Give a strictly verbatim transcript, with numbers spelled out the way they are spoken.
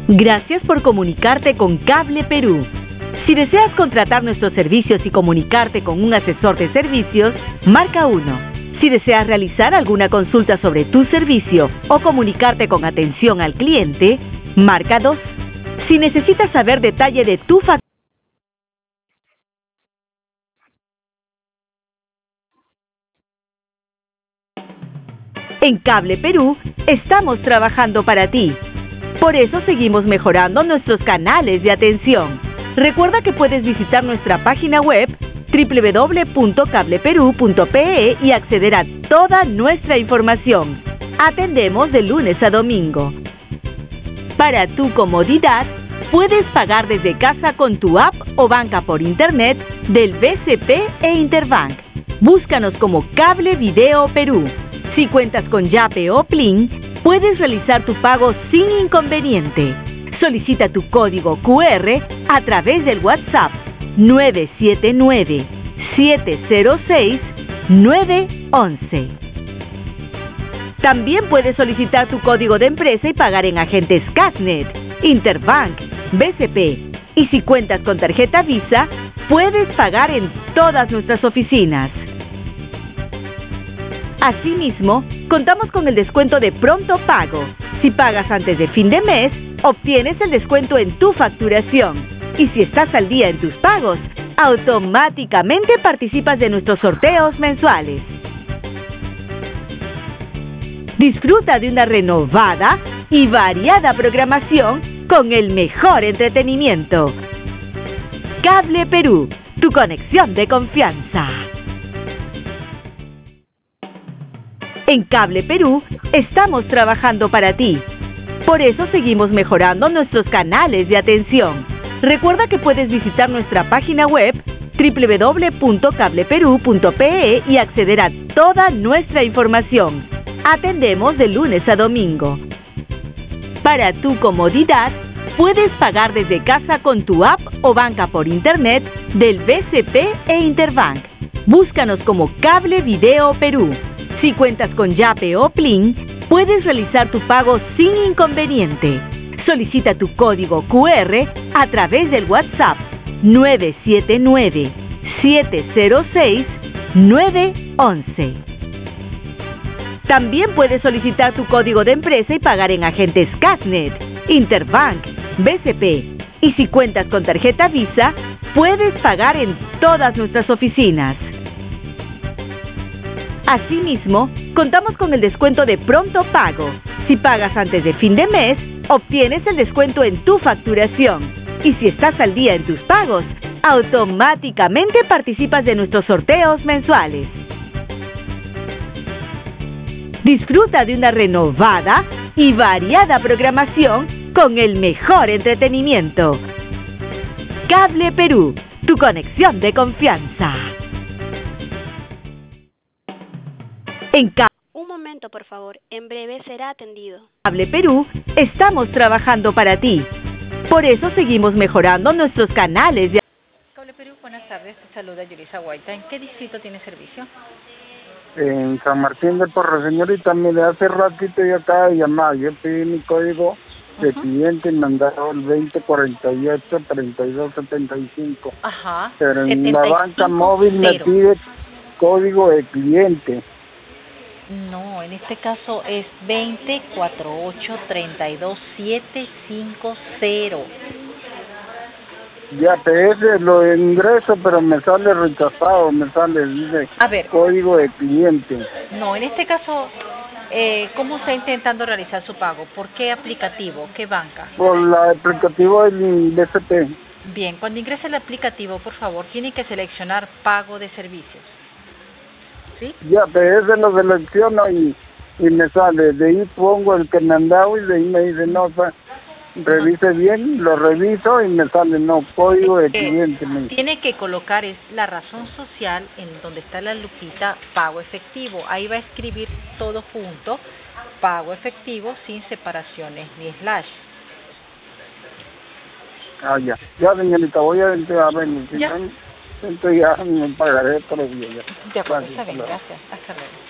Gracias por comunicarte con Cable Perú. Si deseas contratar nuestros servicios y comunicarte con un asesor de servicios, marca uno. Si deseas realizar alguna consulta sobre tu servicio o comunicarte con atención al cliente, marca dos. Si necesitas saber detalle de tu factura, en Cable Perú estamos trabajando para ti. Por eso seguimos mejorando nuestros canales de atención. Recuerda que puedes visitar nuestra página web doble u doble u doble u punto cable perú punto pe e y acceder a toda nuestra información. Atendemos de lunes a domingo. Para tu comodidad, puedes pagar desde casa con tu app o banca por internet del B C P e Interbank. Búscanos como Cable Video Perú. Si cuentas con Yape o Plin, puedes realizar tu pago sin inconveniente. Solicita tu código cu erre a través del WhatsApp nueve siete nueve, siete cero seis, nueve once. También puedes solicitar tu código de empresa y pagar en agentes Casnet, Interbank, B C P. Y si cuentas con tarjeta Visa, puedes pagar en todas nuestras oficinas. Asimismo, contamos con el descuento de pronto pago. Si pagas antes de fin de mes, obtienes el descuento en tu facturación. Y si estás al día en tus pagos, automáticamente participas de nuestros sorteos mensuales. Disfruta de una renovada y variada programación con el mejor entretenimiento. Cable Perú, tu conexión de confianza. En Cable Perú estamos trabajando para ti. Por eso seguimos mejorando nuestros canales de atención. Recuerda que puedes visitar nuestra página web doble u doble u doble u punto cable perú punto pe e y acceder a toda nuestra información. Atendemos de lunes a domingo. Para tu comodidad, puedes pagar desde casa con tu app o banca por internet del B C P e Interbank. Búscanos como Cable Video Perú. Si cuentas con Yape o Plin, puedes realizar tu pago sin inconveniente. Solicita tu código cu erre a través del WhatsApp nueve siete nueve, siete cero seis, nueve once. También puedes solicitar tu código de empresa y pagar en agentes Casnet, Interbank, B C P. Y si cuentas con tarjeta Visa, puedes pagar en todas nuestras oficinas. Asimismo, contamos con el descuento de pronto pago. Si pagas antes de fin de mes, obtienes el descuento en tu facturación. Y si estás al día en tus pagos, automáticamente participas de nuestros sorteos mensuales. Disfruta de una renovada y variada programación con el mejor entretenimiento. Cable Perú, tu conexión de confianza. En Cable Un momento, por favor. En breve será atendido. Cable Perú estamos trabajando para ti. Por eso seguimos mejorando nuestros canales de... Cable Perú, buenas tardes. Te saluda Yulisa Guaita. ¿En qué distrito tiene servicio? En San Martín de Porres. Señorita, mire, hace ratito yo acaba de llamar. Yo pedí mi código de uh-huh. cliente y me mandaron el veinte cuarenta y ocho, treinta y dos setenta y cinco. Ajá. Pero en la banca móvil me pide código de cliente. No, en este caso es veinte cuarenta y ocho, treinta y dos setecientos cincuenta. Ya, pero ese lo ingreso, pero me sale rechazado, me sale, dice, a ver, código de cliente. No, en este caso, eh, ¿cómo está intentando realizar su pago? ¿Por qué aplicativo? ¿Qué banca? Por el aplicativo del B C P. Bien, cuando ingrese el aplicativo, por favor, tiene que seleccionar pago de servicios. ¿Sí? Ya, pero ese lo selecciono y, y me sale, de ahí pongo el que me han dado y de ahí me dice, no, o sea, revise bien, lo reviso y me sale, no, código de cliente. Eh, tiene que colocar es la razón social en donde está la lupita pago efectivo. Ahí va a escribir todo junto, pago efectivo sin separaciones ni slash. Ah, ya. Ya, señorita, voy a entrar a ver. Ya. Entonces ya me pagaré todos los días. De acuerdo, está bien, gracias. Hasta luego.